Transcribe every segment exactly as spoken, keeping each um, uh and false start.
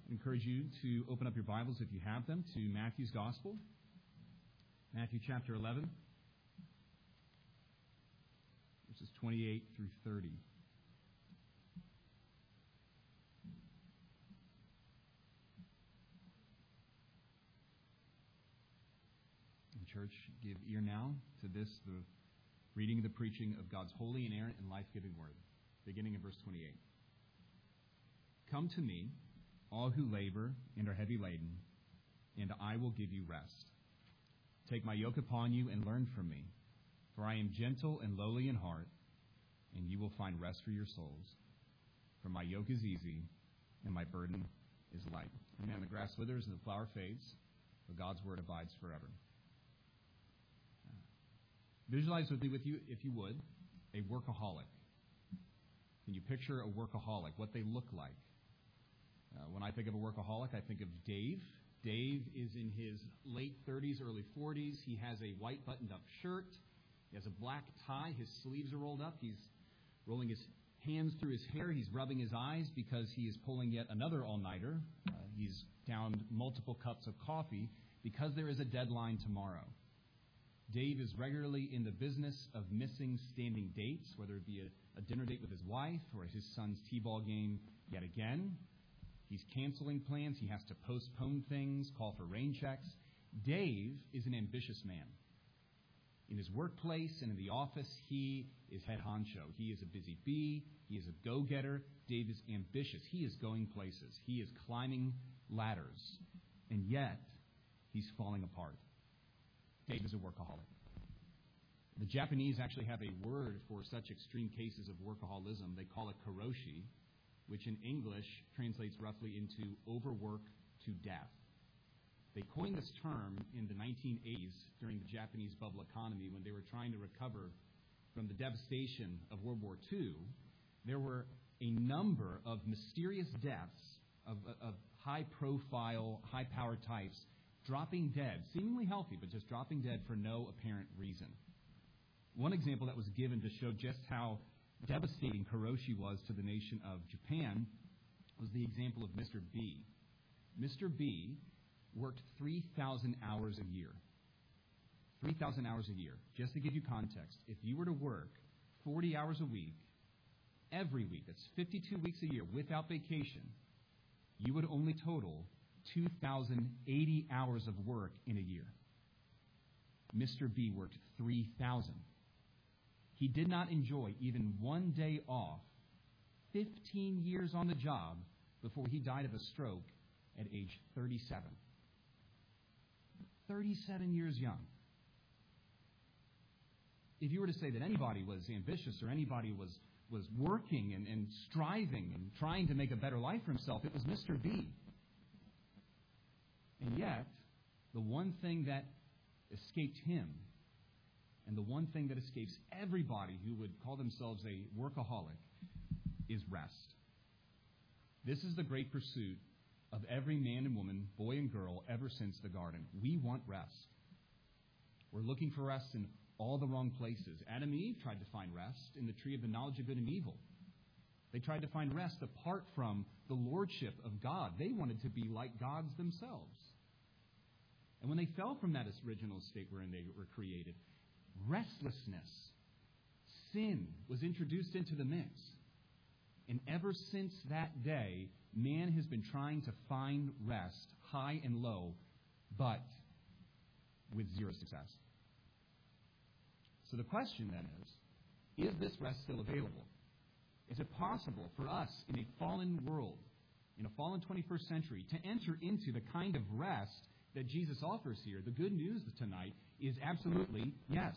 I encourage you to open up your Bibles, if you have them, to Matthew's Gospel, Matthew chapter eleven, verses twenty-eight through thirty. And church, give ear now to this, the reading and the preaching of God's holy, inerrant, and life-giving word, beginning in verse twenty-eight. Come to me, all who labor and are heavy laden, and I will give you rest. Take my yoke upon you and learn from me, for I am gentle and lowly in heart, and you will find rest for your souls. For my yoke is easy, and my burden is light. Amen. The grass withers and the flower fades, but God's word abides forever. Visualize with me, with you, if you would, a workaholic. Can you picture a workaholic, what they look like? Uh, when I think of a workaholic, I think of Dave. Dave is in his late thirties, early forties. He has a white buttoned-up shirt. He has a black tie. His sleeves are rolled up. He's rolling his hands through his hair. He's rubbing his eyes because he is pulling yet another all-nighter. Uh, he's downed multiple cups of coffee because there is a deadline tomorrow. Dave is regularly in the business of missing standing dates, whether it be a, a dinner date with his wife or his son's t-ball game yet again. He's canceling plans. He has to postpone things, call for rain checks. Dave is an ambitious man. In his workplace and in the office, he is head honcho. He is a busy bee. He is a go-getter. Dave is ambitious. He is going places. He is climbing ladders. And yet, he's falling apart. Dave is a workaholic. The Japanese actually have a word for such extreme cases of workaholism. They call it karoshi, which in English translates roughly into overwork to death. They coined this term in the nineteen eighties during the Japanese bubble economy when they were trying to recover from the devastation of World War Two. There were a number of mysterious deaths of, of high-profile, high-powered types dropping dead, seemingly healthy, but just dropping dead for no apparent reason. One example that was given to show just how devastating karoshi was to the nation of Japan was the example of Mister B. Mister B worked three thousand hours a year. three thousand hours a year. Just to give you context, if you were to work forty hours a week, every week, that's fifty-two weeks a year without vacation, you would only total two thousand eighty hours of work in a year. Mister B worked three thousand. He did not enjoy even one day off, fifteen years on the job, before he died of a stroke at age thirty-seven. thirty-seven years young. If you were to say that anybody was ambitious or anybody was, was working and, and striving and trying to make a better life for himself, it was Mister B. And yet, the one thing that escaped him, and the one thing that escapes everybody who would call themselves a workaholic, is rest. This is the great pursuit of every man and woman, boy and girl, ever since the garden. We want rest. We're looking for rest in all the wrong places. Adam and Eve tried to find rest in the tree of the knowledge of good and evil. They tried to find rest apart from the lordship of God. They wanted to be like gods themselves. And when they fell from that original state wherein they were created, restlessness, sin was introduced into the mix. And ever since that day, man has been trying to find rest, high and low, but with zero success. So the question then is, is this rest still available? Is it possible for us in a fallen world, in a fallen twenty-first century, to enter into the kind of rest that Jesus offers here? The good news tonight is absolutely yes.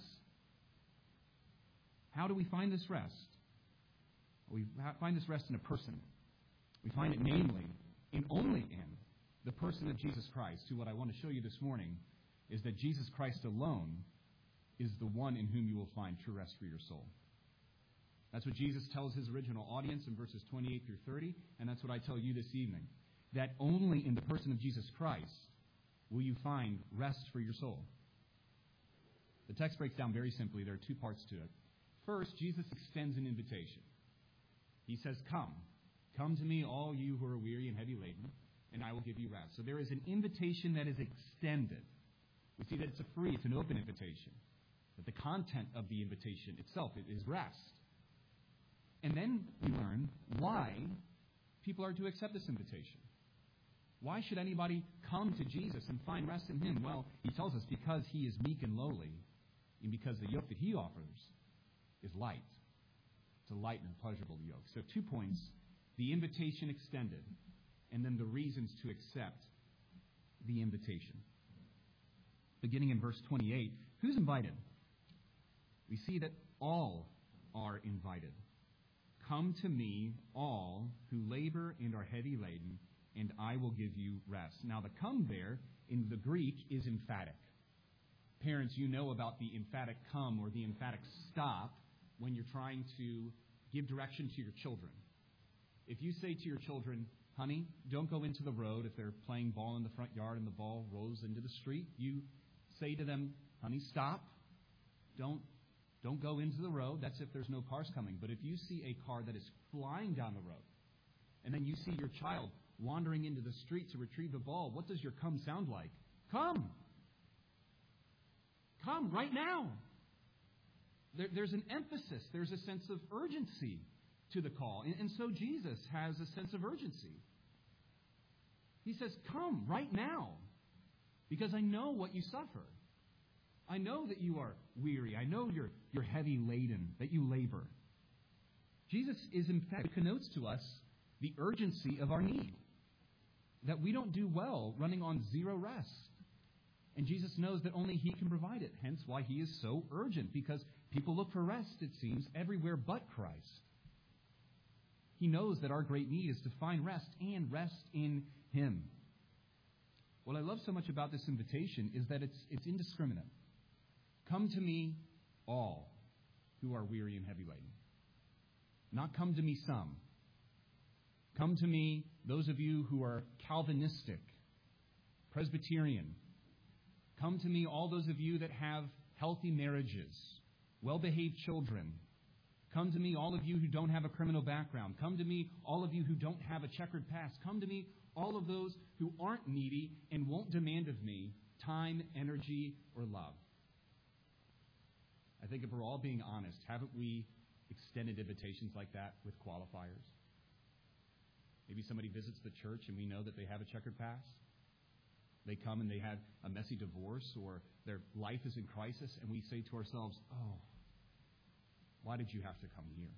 How do we find this rest? We find this rest in a person. We find it namely and only in the person of Jesus Christ, who what I want to show you this morning is that Jesus Christ alone is the one in whom you will find true rest for your soul. That's what Jesus tells his original audience in verses twenty-eight through thirty, and that's what I tell you this evening. That only in the person of Jesus Christ will you find rest for your soul. The text breaks down very simply. There are two parts to it. First, Jesus extends an invitation. He says, Come. Come to me, all you who are weary and heavy laden, and I I will give you rest. So there is an invitation that is extended. We see that it's a free, it's an open invitation. But the content of the invitation itself is rest. And then we learn why people are to accept this invitation. Why should anybody come to Jesus and find rest in Him? Well, He tells us because He is meek and lowly, and because the yoke that He offers is light. It's a light and pleasurable yoke. So two points, the invitation extended, and then the reasons to accept the invitation. Beginning in verse twenty-eight, who's invited? We see that all are invited. Come to me, all who labor and are heavy laden, and I will give you rest. Now, the come there in the Greek is emphatic. Parents, you know about the emphatic come or the emphatic stop when you're trying to give direction to your children. If you say to your children, honey, don't go into the road if they're playing ball in the front yard and the ball rolls into the street, you say to them, honey, stop. Don't, don't go into the road. That's if there's no cars coming. But if you see a car that is flying down the road, and then you see your child wandering into the street to retrieve the ball, what does your come sound like? Come. Come right now. There, there's an emphasis. There's a sense of urgency to the call. And, and so Jesus has a sense of urgency. He says, come right now, because I know what you suffer. I know that you are weary. I know you're, you're heavy laden, that you labor. Jesus is in fact connotes to us the urgency of our need, that we don't do well running on zero rest. And Jesus knows that only He can provide it, hence why He is so urgent, because people look for rest, it seems, everywhere but Christ. He knows that our great need is to find rest and rest in Him. What I love so much about this invitation is that it's, it's indiscriminate. Come to me, all who are weary and heavy laden. Not come to me some. Come to me, those of you who are Calvinistic, Presbyterian. Come to me, all those of you that have healthy marriages, well-behaved children. Come to me, all of you who don't have a criminal background. Come to me, all of you who don't have a checkered past. Come to me, all of those who aren't needy and won't demand of me time, energy, or love. I think if we're all being honest, haven't we extended invitations like that with qualifiers? Maybe somebody visits the church and we know that they have a checkered past. They come and they had a messy divorce or their life is in crisis, and we say to ourselves, oh, why did you have to come here?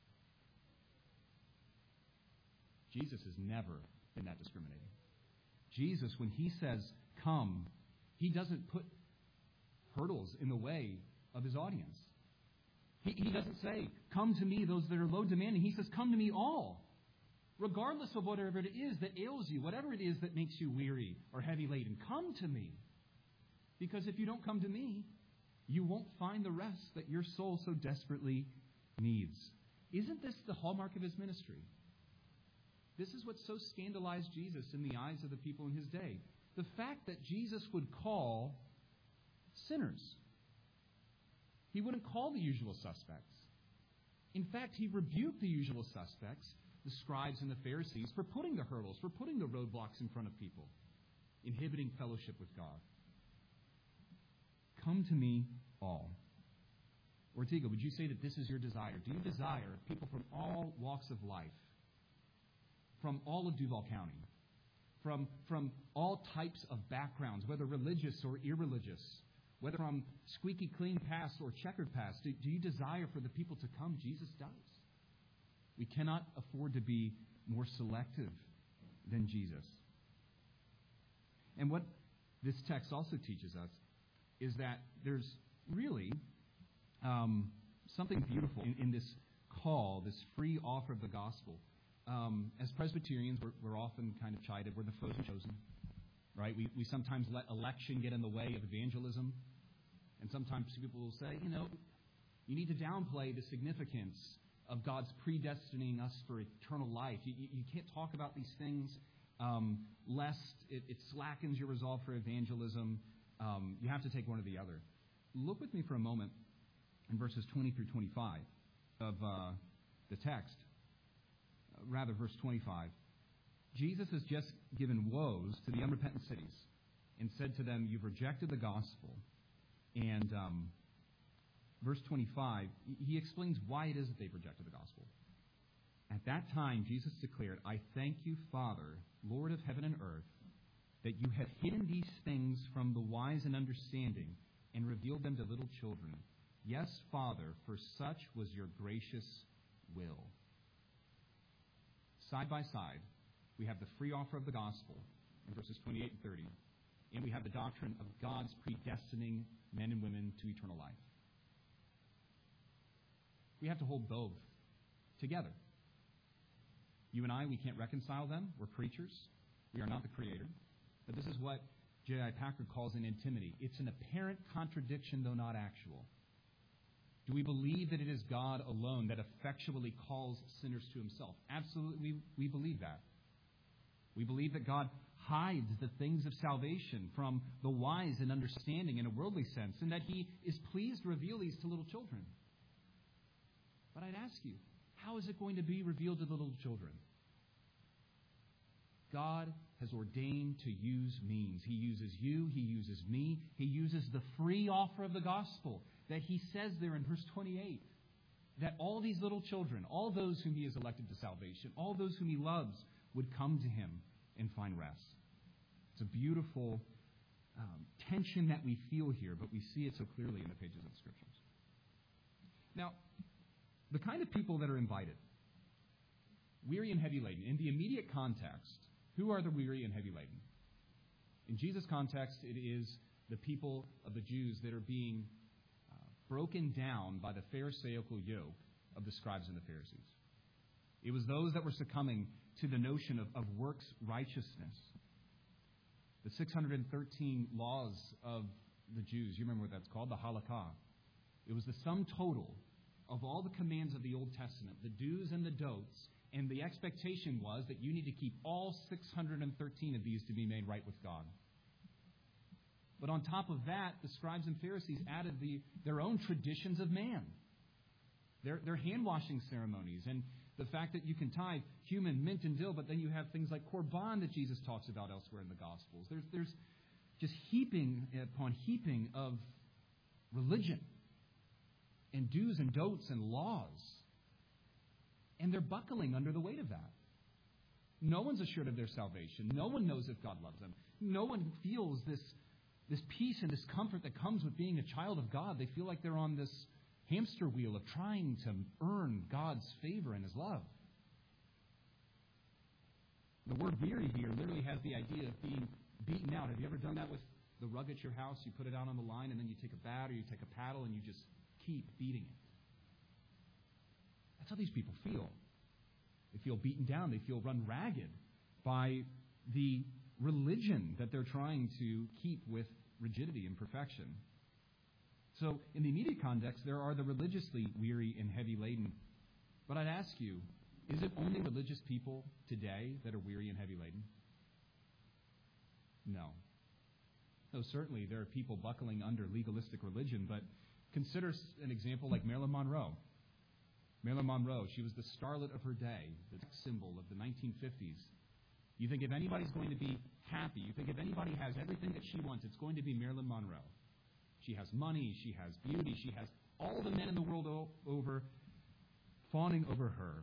Jesus has never been that discriminating. Jesus, when He says, come, He doesn't put hurdles in the way of His audience. He, he doesn't say, come to me, those that are low demanding. He says, come to me all. Regardless of whatever it is that ails you, whatever it is that makes you weary or heavy laden, come to me. Because if you don't come to me, you won't find the rest that your soul so desperately needs. Isn't this the hallmark of His ministry? This is what so scandalized Jesus in the eyes of the people in His day. The fact that Jesus would call sinners. He wouldn't call the usual suspects. In fact, He rebuked the usual suspects, the scribes and the Pharisees, for putting the hurdles, for putting the roadblocks in front of people, inhibiting fellowship with God. Come to me all. Ortega, would you say that this is your desire? Do you desire people from all walks of life, from all of Duval County, from, from all types of backgrounds, whether religious or irreligious, whether from squeaky clean past or checkered past, do, do you desire for the people to come? Jesus does. We cannot afford to be more selective than Jesus. And what this text also teaches us is that there's really um, something beautiful in, in this call, this free offer of the gospel. Um, as Presbyterians, we're, we're often kind of chided. We're the chosen chosen, right? We, we sometimes let election get in the way of evangelism. And sometimes people will say, you know, you need to downplay the significance of God's predestining us for eternal life. You, you, you can't talk about these things um, lest it, it slackens your resolve for evangelism. Um, you have to take one or the other. Look with me for a moment in verses twenty through twenty-five of uh, the text. Uh, rather, verse twenty-five. Jesus has just given woes to the unrepentant cities and said to them, you've rejected the gospel. And um, verse twenty-five, he explains why it is that they've rejected the gospel. At that time, Jesus declared, I thank you, Father, Lord of heaven and earth, that you have hidden these things from the wise and understanding and revealed them to little children. Yes, Father, for such was your gracious will. Side by side, we have the free offer of the gospel in verses twenty-eight and thirty, and we have the doctrine of God's predestining men and women to eternal life. We have to hold both together. You and I, we can't reconcile them. We're creatures. We are not the Creator. But this is what J I Packer calls an antinomy. It's an apparent contradiction, though not actual. Do we believe that it is God alone that effectually calls sinners to himself? Absolutely, we, we believe that. We believe that God hides the things of salvation from the wise and understanding in a worldly sense, and that he is pleased to reveal these to little children. But I'd ask you, how is it going to be revealed to the little children? God has ordained to use means. He uses you, he uses me, he uses the free offer of the gospel that he says there in verse twenty-eight, that all these little children, all those whom he has elected to salvation, all those whom he loves, would come to him and find rest. It's a beautiful um, tension that we feel here, but we see it so clearly in the pages of the Scriptures. Now, the kind of people that are invited, weary and heavy laden, in the immediate context, who are the weary and heavy laden? In Jesus' context, it is the people of the Jews that are being uh, broken down by the Pharisaical yoke of the scribes and the Pharisees. It was those that were succumbing to the notion of, of works righteousness. The six hundred thirteen laws of the Jews, you remember what that's called? The Halakha. It was the sum total of all the commands of the Old Testament, the do's and the don'ts, and the expectation was that you need to keep all six hundred thirteen of these to be made right with God. But on top of that, the scribes and Pharisees added the, their own traditions of man. Their, their hand-washing ceremonies, and the fact that you can tithe cumin, mint, and dill, but then you have things like korban that Jesus talks about elsewhere in the Gospels. There's, there's just heaping upon heaping of religion and do's and don'ts and laws. And they're buckling under the weight of that. No one's assured of their salvation. No one knows if God loves them. No one feels this, this peace and this comfort that comes with being a child of God. They feel like they're on this hamster wheel of trying to earn God's favor and his love. The word weary here literally has the idea of being beaten out. Have you ever done that with the rug at your house? You put it out on the line and then you take a bat or you take a paddle and you just keep beating it. That's how these people feel. They feel beaten down. They feel run ragged by the religion that they're trying to keep with rigidity and perfection. So in the immediate context, there are the religiously weary and heavy laden. But I'd ask you, is it only religious people today that are weary and heavy laden? No. No, certainly there are people buckling under legalistic religion, but consider an example like Marilyn Monroe. Marilyn Monroe, she was the starlet of her day, the sex symbol of the nineteen fifties. You think if anybody's going to be happy, you think if anybody has everything that she wants, it's going to be Marilyn Monroe. She has money, she has beauty, she has all the men in the world o- over fawning over her.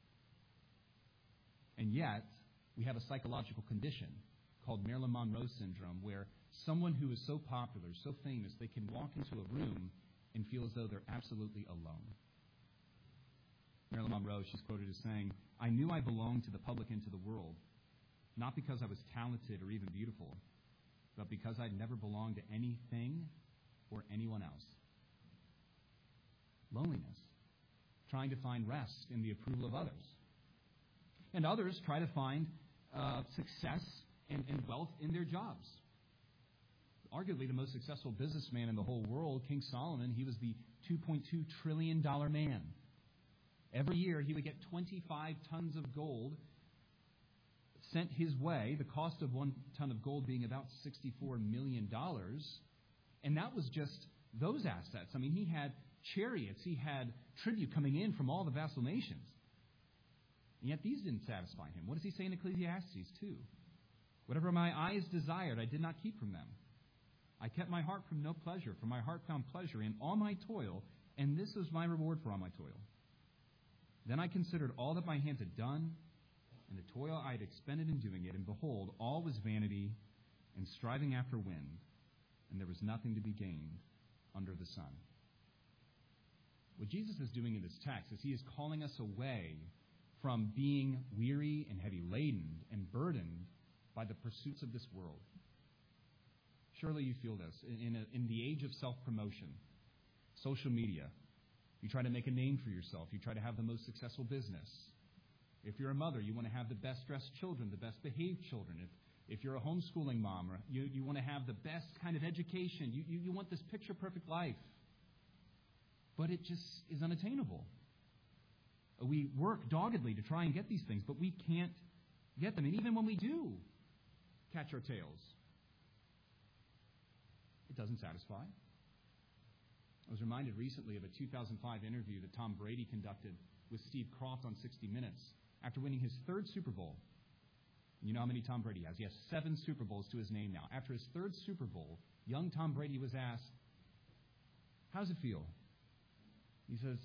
And yet, we have a psychological condition called Marilyn Monroe syndrome, where someone who is so popular, so famous, they can walk into a room and feel as though they're absolutely alone. Marilyn Monroe, she's quoted as saying, "I knew I belonged to the public and to the world, not because I was talented or even beautiful, but because I'd never belonged to anything or anyone else." Loneliness. Trying to find rest in the approval of others. And others try to find uh, success and, and wealth in their jobs. Arguably the most successful businessman in the whole world, King Solomon, he was the two point two trillion dollars man. Every year he would get twenty-five tons of gold sent his way, the cost of one ton of gold being about sixty-four million dollars. And that was just those assets. I mean, he had chariots, he had tribute coming in from all the vassal nations. And yet these didn't satisfy him. What does he say in Ecclesiastes two? Whatever my eyes desired, I did not keep from them. I kept my heart from no pleasure, for my heart found pleasure in all my toil, and this was my reward for all my toil. Then I considered all that my hands had done, and the toil I had expended in doing it, and behold, all was vanity and striving after wind, and there was nothing to be gained under the sun. What Jesus is doing in this text is he is calling us away from being weary and heavy laden and burdened by the pursuits of this world. Surely you feel this. In, a, in the age of self-promotion, social media, you try to make a name for yourself. You try to have the most successful business. If you're a mother, you want to have the best-dressed children, the best-behaved children. If, if you're a homeschooling mom, or you, you want to have the best kind of education. You, you, you want this picture-perfect life. But it just is unattainable. We work doggedly to try and get these things, but we can't get them. And even when we do catch our tails, it doesn't satisfy. I was reminded recently of a two thousand five interview that Tom Brady conducted with Steve Croft on sixty minutes after winning his third Super Bowl. You know how many Tom Brady has? He has seven Super Bowls to his name now. After his third Super Bowl, young Tom Brady was asked, "How does it feel?" He says,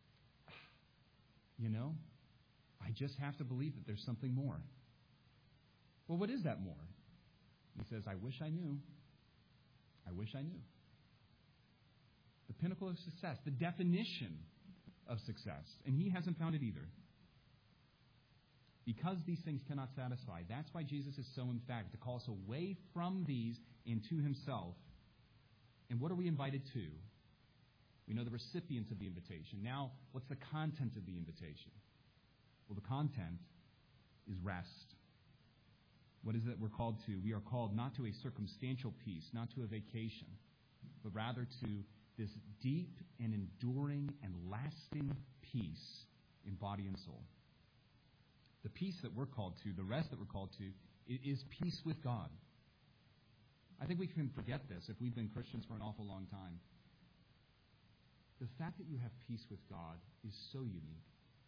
"You know, I just have to believe that there's something more." Well, what is that more? He says, "I wish I knew. I wish I knew." The pinnacle of success, the definition of success. And he hasn't found it either. Because these things cannot satisfy, that's why Jesus is so emphatic to call us away from these and to himself. And what are we invited to? We know the recipients of the invitation. Now, what's the content of the invitation? Well, the content is rest. What is it we're called to? We are called not to a circumstantial peace, not to a vacation, but rather to this deep and enduring and lasting peace in body and soul. The peace that we're called to, the rest that we're called to, is peace with God. I think we can forget this if we've been Christians for an awful long time. The fact that you have peace with God is so unique.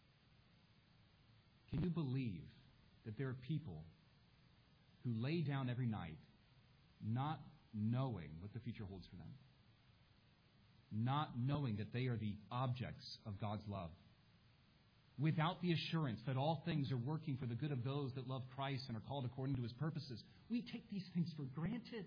Can you believe that there are people who lay down every night not knowing what the future holds for them? Not knowing that they are the objects of God's love. Without the assurance that all things are working for the good of those that love Christ and are called according to his purposes. We take these things for granted.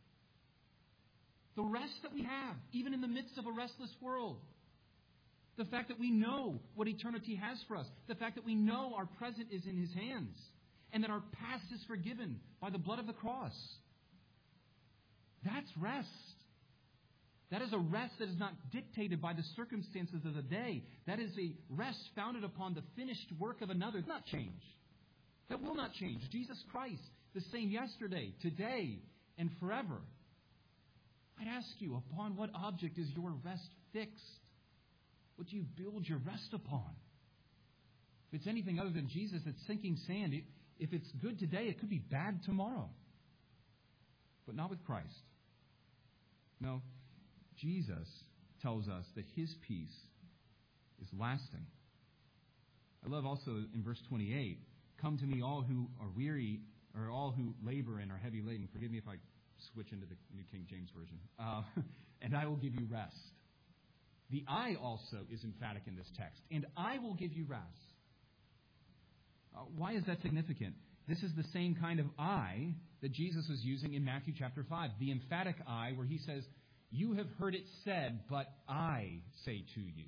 The rest that we have, even in the midst of a restless world. The fact that we know what eternity has for us. The fact that we know our present is in his hands. And that our past is forgiven by the blood of the cross. That's rest. That is a rest that is not dictated by the circumstances of the day. That is a rest founded upon the finished work of another. It will not change. That will not change. Jesus Christ, the same yesterday, today, and forever. I'd ask you, upon what object is your rest fixed? What do you build your rest upon? If it's anything other than Jesus, it's sinking sand. If it's good today, it could be bad tomorrow. But not with Christ. No. Jesus tells us that his peace is lasting. I love also in verse twenty-eight, "Come to me all who are weary, or all who labor and are heavy laden." Forgive me if I switch into the New King James Version. Uh, "and I will give you rest." The I also is emphatic in this text. And I will give you rest. Uh, why is that significant? This is the same kind of I that Jesus was using in Matthew chapter five. The emphatic I, where he says, "You have heard it said, but I say to you."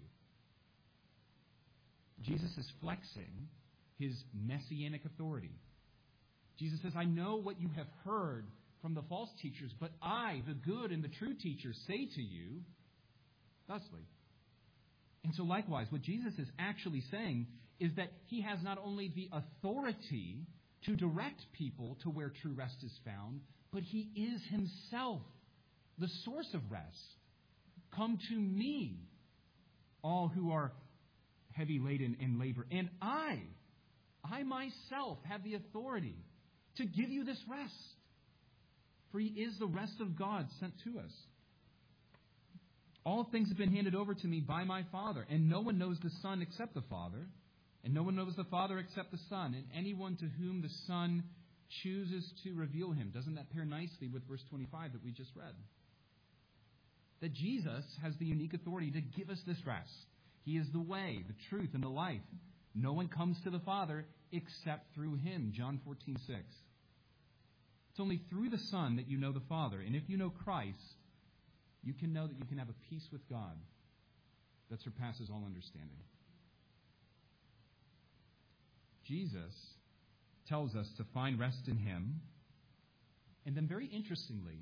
Jesus is flexing his messianic authority. Jesus says, "I know what you have heard from the false teachers, but I, the good and the true teacher, say to you thusly." And so likewise, what Jesus is actually saying is that he has not only the authority to direct people to where true rest is found, but he is himself the source of rest. "Come to me, all who are heavy laden in labor, and I, I myself have the authority to give you this rest. For he is the rest of God sent to us. All things have been handed over to me by my Father, and no one knows the Son except the Father, And no one knows the Father except the Son, and anyone to whom the Son chooses to reveal him. Doesn't that pair nicely with verse twenty-five that we just read? That Jesus has the unique authority to give us this rest. He is the way, the truth, and the life. No one comes to the Father except through him. John fourteen six. It's only through the Son that you know the Father. And if you know Christ, you can know that you can have a peace with God that surpasses all understanding. Jesus tells us to find rest in him. And then very interestingly,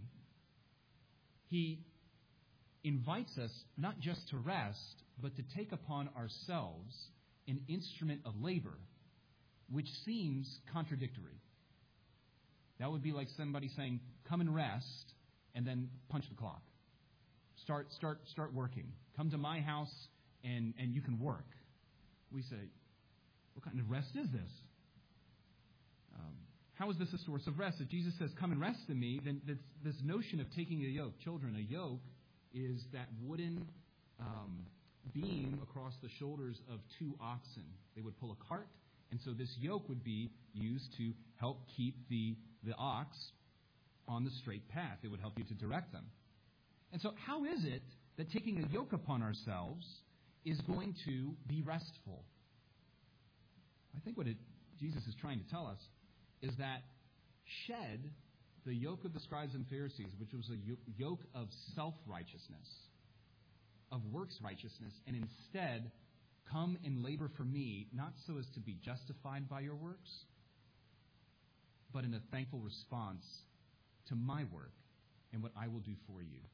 he invites us not just to rest, but to take upon ourselves an instrument of labor, which seems contradictory. That would be like somebody saying, come and rest, and then punch the clock. Start start, start working. Come to my house, and, and you can work. We say, what kind of rest is this? Um, how is this a source of rest? If Jesus says, come and rest in me, then this, this notion of taking a yoke. Children, a yoke is that wooden um, beam across the shoulders of two oxen. They would pull a cart, and so this yoke would be used to help keep the, the ox on the straight path. It would help you to direct them. And so how is it that taking a yoke upon ourselves is going to be restful? I think what it, Jesus is trying to tell us is that shed the yoke of the scribes and Pharisees, which was a yoke of self-righteousness, of works righteousness, and instead come and labor for me, not so as to be justified by your works, but in a thankful response to my work and what I will do for you.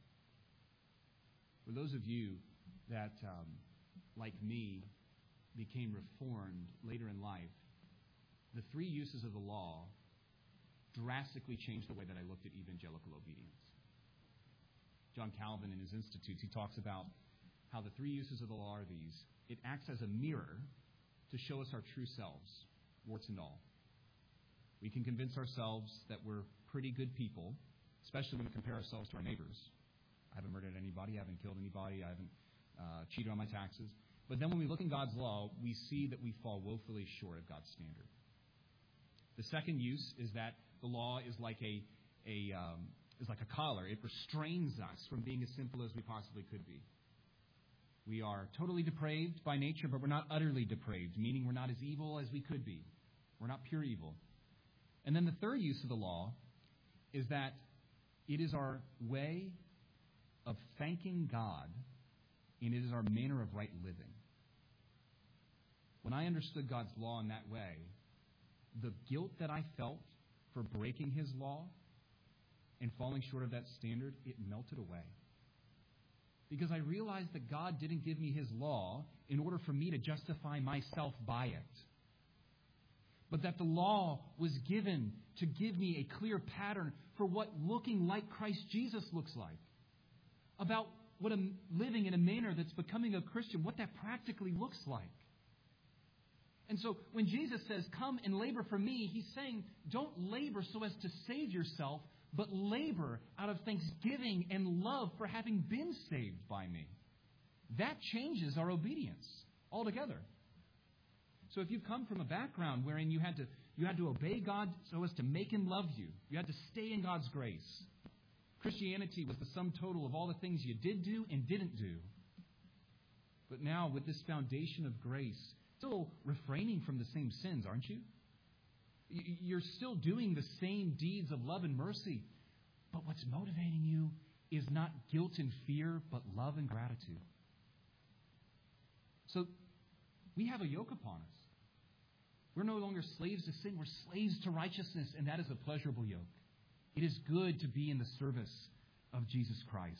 For those of you that, um, like me, became reformed later in life, the three uses of the law drastically changed the way that I looked at evangelical obedience. John Calvin, in his Institutes, he talks about how the three uses of the law are these. It acts as a mirror to show us our true selves, warts and all. We can convince ourselves that we're pretty good people, especially when we compare ourselves to our neighbors. I haven't murdered anybody, I haven't killed anybody, I haven't uh, cheated on my taxes. But then when we look in God's law, we see that we fall woefully short of God's standard. The second use is that the law is like a, a um, is like a collar. It restrains us from being as simple as we possibly could be. We are totally depraved by nature, but we're not utterly depraved, meaning we're not as evil as we could be. We're not pure evil. And then the third use of the law is that it is our way of thanking God, and it is our manner of right living. When I understood God's law in that way, the guilt that I felt for breaking his law and falling short of that standard, it melted away. Because I realized that God didn't give me his law in order for me to justify myself by it, but that the law was given to give me a clear pattern for what looking like Christ Jesus looks like, about what a, living in a manner that's becoming a Christian, what that practically looks like. And so when Jesus says, come and labor for me, he's saying, don't labor so as to save yourself, but labor out of thanksgiving and love for having been saved by me. That changes our obedience altogether. So if you've come from a background wherein you had to you had to obey God so as to make him love you, you had to stay in God's grace. Christianity was the sum total of all the things you did do and didn't do. But now with this foundation of grace, still refraining from the same sins, aren't you? You're still doing the same deeds of love and mercy. But what's motivating you is not guilt and fear, but love and gratitude. So we have a yoke upon us. We're no longer slaves to sin. We're slaves to righteousness, and that is a pleasurable yoke. It is good to be in the service of Jesus Christ.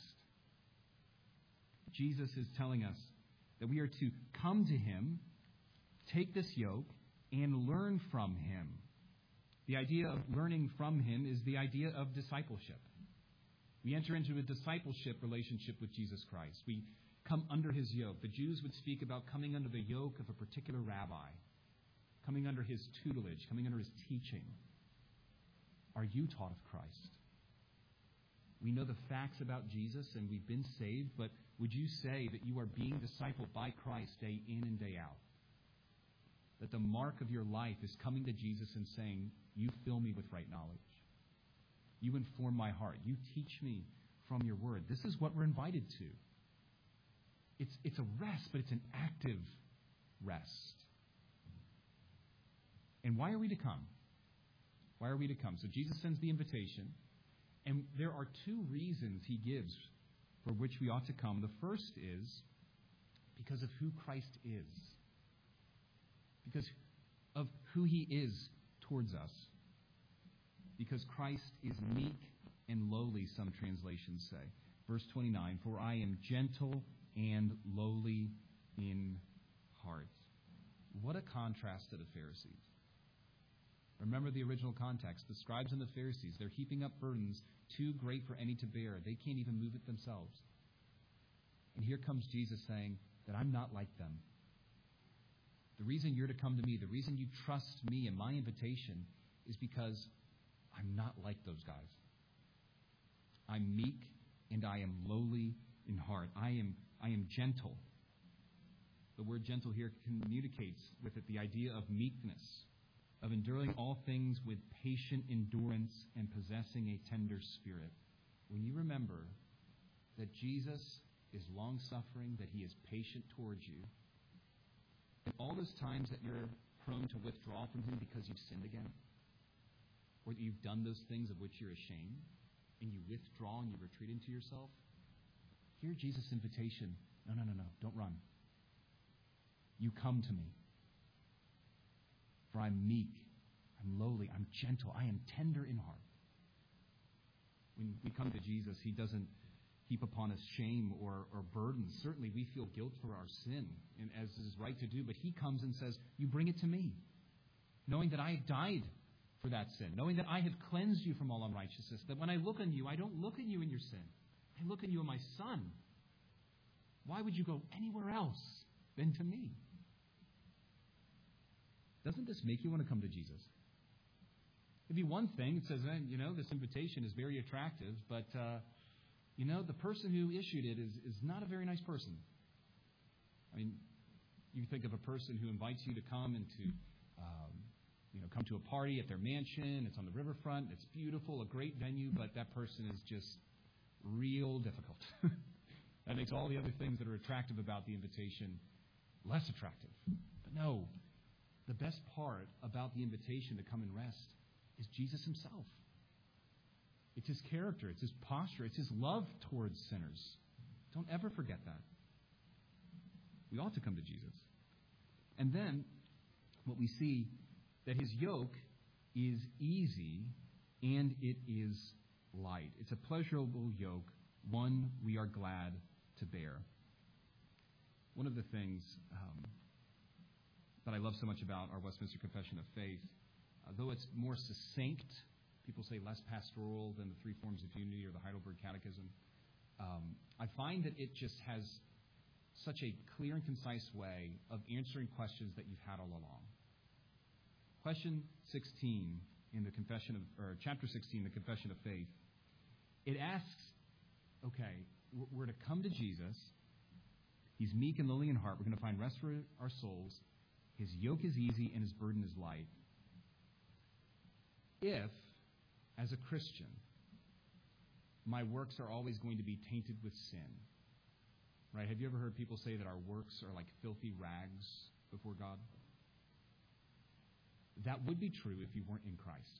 Jesus is telling us that we are to come to him, take this yoke, and learn from him. The idea of learning from him is the idea of discipleship. We enter into a discipleship relationship with Jesus Christ. We come under his yoke. The Jews would speak about coming under the yoke of a particular rabbi, coming under his tutelage, coming under his teaching. Are you taught of Christ? We know the facts about Jesus and we've been saved, but would you say that you are being discipled by Christ day in and day out? That the mark of your life is coming to Jesus and saying, you fill me with right knowledge. You inform my heart. You teach me from your word. This is what we're invited to. It's, it's a rest, but it's an active rest. And why are we to come? Why are we to come? So Jesus sends the invitation, and there are two reasons he gives for which we ought to come. The first is because of who Christ is. Because of who he is towards us. Because Christ is meek and lowly, some translations say. Verse twenty-nine, for I am gentle and lowly in heart. What a contrast to the Pharisees. Remember the original context. The scribes and the Pharisees, they're heaping up burdens too great for any to bear. They can't even move it themselves. And here comes Jesus saying that I'm not like them. The reason you're to come to me, the reason you trust me and my invitation is because I'm not like those guys. I'm meek and I am lowly in heart. I am, I am gentle. The word gentle here communicates with it the idea of meekness, of enduring all things with patient endurance and possessing a tender spirit. When you remember that Jesus is long-suffering, that he is patient towards you, and all those times that you're prone to withdraw from him because you've sinned again, or that you've done those things of which you're ashamed, and you withdraw and you retreat into yourself, hear Jesus' invitation. No, no, no, no, don't run. You come to me. For I'm meek, I'm lowly, I'm gentle, I am tender in heart. When we come to Jesus, he doesn't heap upon us shame or, or burdens. Certainly we feel guilt for our sin, and as is right to do, but he comes and says, you bring it to me, knowing that I have died for that sin, knowing that I have cleansed you from all unrighteousness, that when I look on you, I don't look on you in your sin. I look on you in my Son. Why would you go anywhere else than to me? Doesn't this make you want to come to Jesus? It'd be one thing. It says, you know, this invitation is very attractive, but, uh, you know, the person who issued it is, is not a very nice person. I mean, you think of a person who invites you to come and to, um, you know, come to a party at their mansion. It's on the riverfront. It's beautiful, a great venue, but that person is just real difficult. That makes all the other things that are attractive about the invitation less attractive. But no, the best part about the invitation to come and rest is Jesus himself. It's his character. It's his posture. It's his love towards sinners. Don't ever forget that. We ought to come to Jesus. And then what we see, that his yoke is easy and it is light. It's a pleasurable yoke, one we are glad to bear. One of the things um, that I love so much about our Westminster Confession of Faith, uh, though it's more succinct, people say less pastoral than the Three Forms of Unity or the Heidelberg Catechism, um, I find that it just has such a clear and concise way of answering questions that you've had all along. Question sixteen in the Confession of, or chapter sixteen, the Confession of Faith, it asks, okay, we're to come to Jesus. He's meek and lowly in heart. We're going to find rest for our souls. His yoke is easy and his burden is light. If, as a Christian, my works are always going to be tainted with sin, right? Have you ever heard people say that our works are like filthy rags before God? That would be true if you weren't in Christ.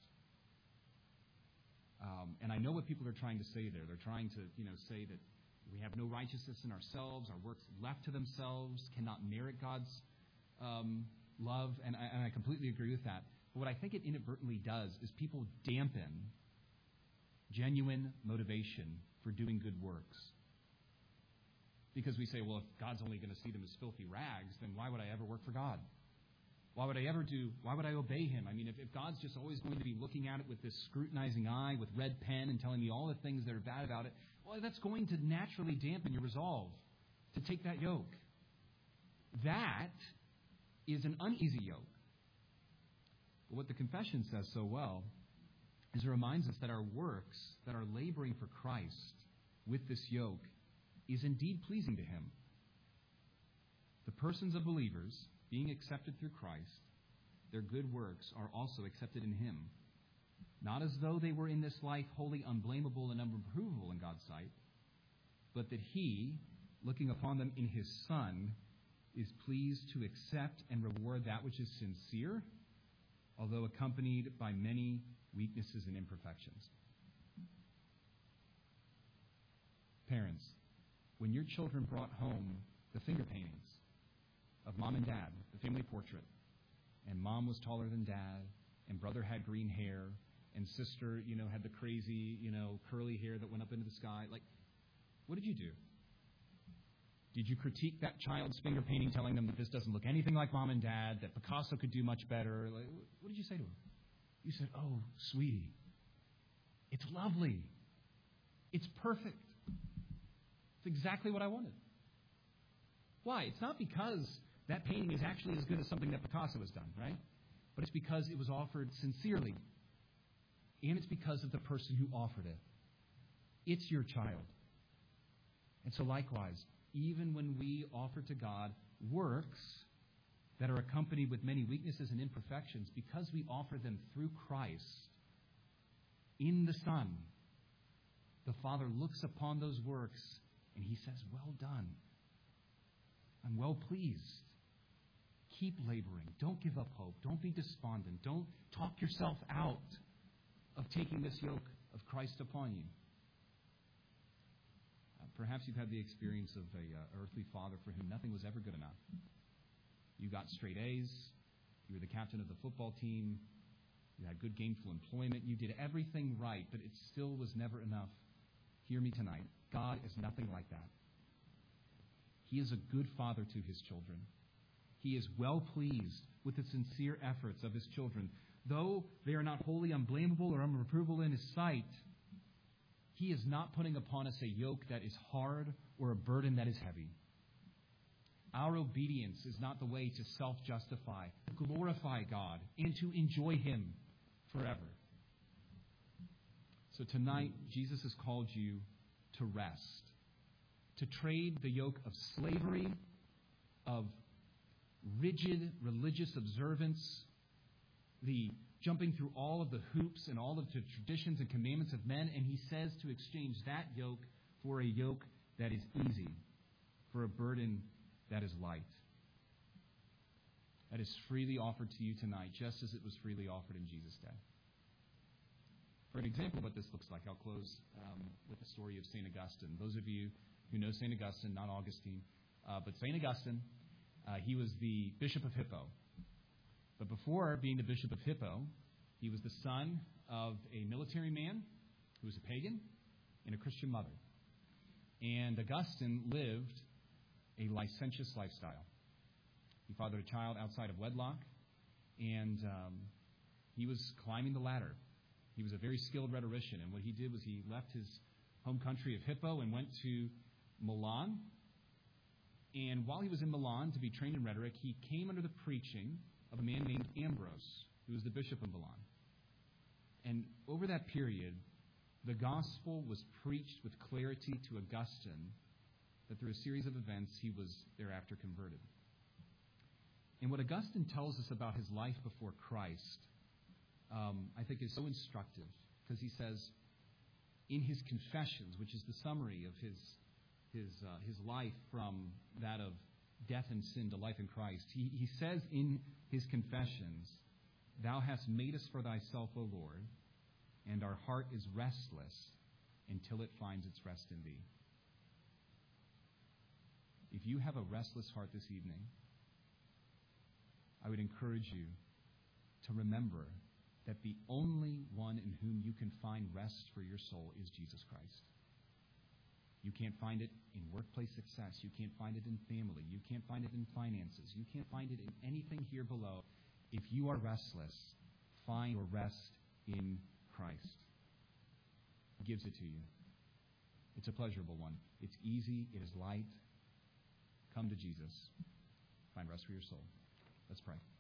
Um, and I know what people are trying to say there. They're trying to, you know, say that we have no righteousness in ourselves. Our works left to themselves cannot merit God's um, love. And I, and I completely agree with that. But what I think it inadvertently does is people dampen genuine motivation for doing good works. Because we say, well, if God's only going to see them as filthy rags, then why would I ever work for God? Why would I ever do, why would I obey him? I mean, if, if God's just always going to be looking at it with this scrutinizing eye, with red pen, and telling me all the things that are bad about it, well, that's going to naturally dampen your resolve to take that yoke. That is an uneasy yoke. But what the confession says so well is it reminds us that our works, that our laboring for Christ with this yoke, is indeed pleasing to him. The persons of believers, being accepted through Christ, their good works are also accepted in him, not as though they were in this life wholly unblameable and unreprovable in God's sight, but that he, looking upon them in his Son, is pleased to accept and reward that which is sincere, although accompanied by many weaknesses and imperfections. Parents, when your children brought home the finger paintings of mom and dad, the family portrait, and mom was taller than dad, and brother had green hair, and sister, you know, had the crazy, you know, curly hair that went up into the sky, like, what did you do? Did you critique that child's finger painting, telling them that this doesn't look anything like mom and dad, that Picasso could do much better? Like, what did you say to him? You said, oh, sweetie, it's lovely. It's perfect. It's exactly what I wanted. Why? It's not because that painting is actually as good as something that Picasso has done, right? But it's because it was offered sincerely. And it's because of the person who offered it. It's your child. And so likewise, even when we offer to God works that are accompanied with many weaknesses and imperfections, because we offer them through Christ in the Son, the Father looks upon those works and he says, well done. I'm well pleased. Keep laboring. Don't give up hope. Don't be despondent. Don't talk yourself out of taking this yoke of Christ upon you. Uh, perhaps you've had the experience of an uh, earthly father for whom nothing was ever good enough. You got straight A's. You were the captain of the football team. You had good gainful employment. You did everything right, but it still was never enough. Hear me tonight. God is nothing like that. He is a good father to his children. He is well pleased with the sincere efforts of his children. Though they are not wholly unblameable or unreprovable in his sight, he is not putting upon us a yoke that is hard or a burden that is heavy. Our obedience is not the way to self-justify, glorify God, and to enjoy him forever. So tonight, Jesus has called you to rest, to trade the yoke of slavery, of rigid religious observance, the jumping through all of the hoops and all of the traditions and commandments of men, and he says to exchange that yoke for a yoke that is easy, for a burden that is light. That is freely offered to you tonight, just as it was freely offered in Jesus' day. For an example of what this looks like, I'll close um, with the story of Saint Augustine. Those of you who know Saint Augustine, not Augustine, uh, but Saint Augustine, uh, he was the Bishop of Hippo. But before being the Bishop of Hippo, he was the son of a military man who was a pagan and a Christian mother. And Augustine lived a licentious lifestyle. He fathered a child outside of wedlock, and um, he was climbing the ladder. He was a very skilled rhetorician, and what he did was he left his home country of Hippo and went to Milan. And while he was in Milan to be trained in rhetoric, he came under the preaching of a man named Ambrose, who was the bishop of Milan. And over that period, the gospel was preached with clarity to Augustine, that through a series of events, he was thereafter converted. And what Augustine tells us about his life before Christ, um, I think is so instructive, because he says, in his Confessions, which is the summary of his his uh, his life from that of death and sin to life in Christ, he, he says in his Confessions, "Thou hast made us for thyself, O Lord, and our heart is restless until it finds its rest in thee." If you have a restless heart this evening, I would encourage you to remember that the only one in whom you can find rest for your soul is Jesus Christ. You can't find it in workplace success. You can't find it in family. You can't find it in finances. You can't find it in anything here below. If you are restless, find your rest in Christ. He gives it to you. It's a pleasurable one. It's easy. It is light. Come to Jesus. Find rest for your soul. Let's pray.